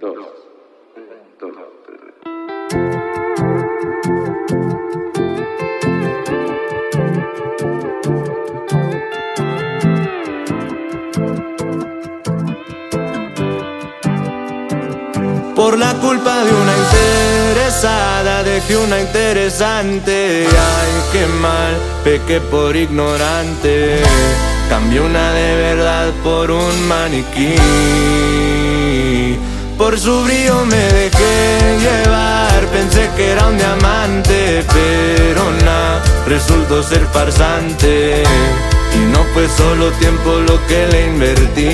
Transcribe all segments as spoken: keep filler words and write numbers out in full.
dos, dos, tres. Por la culpa de una interesada dejé una interesante. Ay, qué mal, pequé por ignorante. Cambié una de verdad por un maniquí. Por su brillo me dejé llevar, pensé que era un diamante, pero nada, resultó ser farsante. Y no fue solo tiempo lo que le invertí.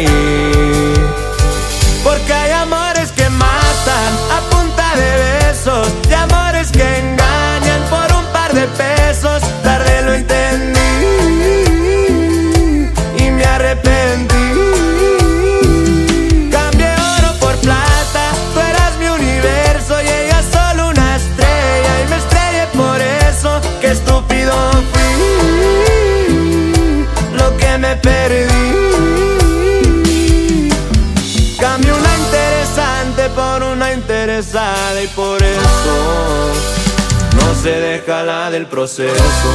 Porque hay amores que matan a punta de besos y amores que engañan por un par de pesos. Tarde lo entendí y me arrepentí. Cambié oro por plata, tú eras mi universo y ella solo una estrella. Y me estrellé por eso, qué estúpido fui, lo que me perdí. Cambié una interesante por una interesada y por eso no se deja la del proceso.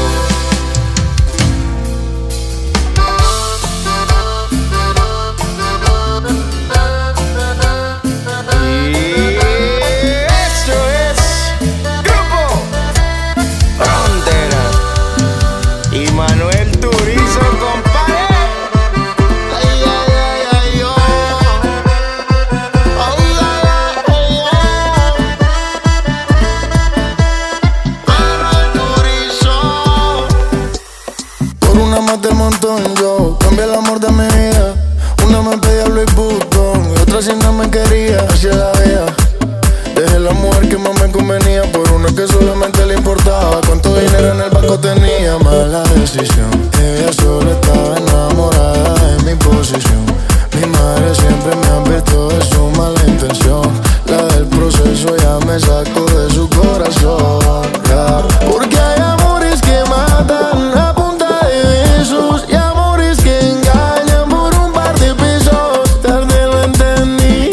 Del montón, yo cambié el amor de mi vida. Una me pedía Louis Vuitton y otra si no me quería, así la veía. Dejé la mujer que más me convenía por una que solamente le importaba cuánto dinero en el banco tenía. Mala decisión, ella solo estaba enamorada de mi posición. Mi madre siempre me advirtió de su mala intención. La del proceso ya me sacó de su corazón, yeah. Porque hay amores que matan a y amores que engañan por un par de pesos. Tarde lo entendí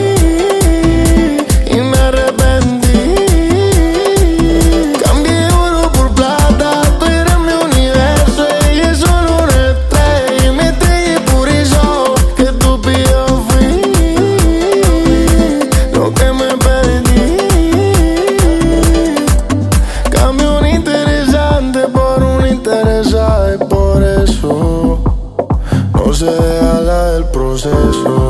y me arrepentí. Cambié oro por plata, tú eres mi universo y es solo una estrella. Y me estrellé por eso, que estúpido fui, lo que me perdí. Cambié un interesante por un interesado y por eso no se deja la del proceso.